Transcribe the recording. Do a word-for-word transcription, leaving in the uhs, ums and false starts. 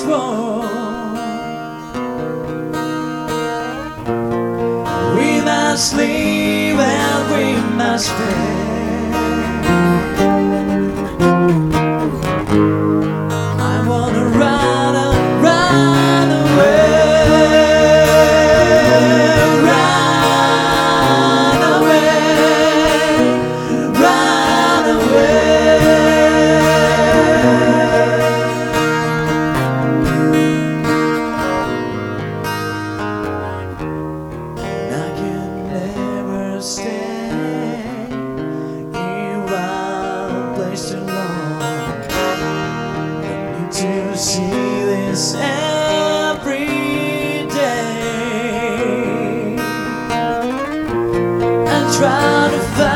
world. We must live and we must pay. I wanna run and run away, run away, run away. And I can never stay in one place too long. I need to see this every day and try to find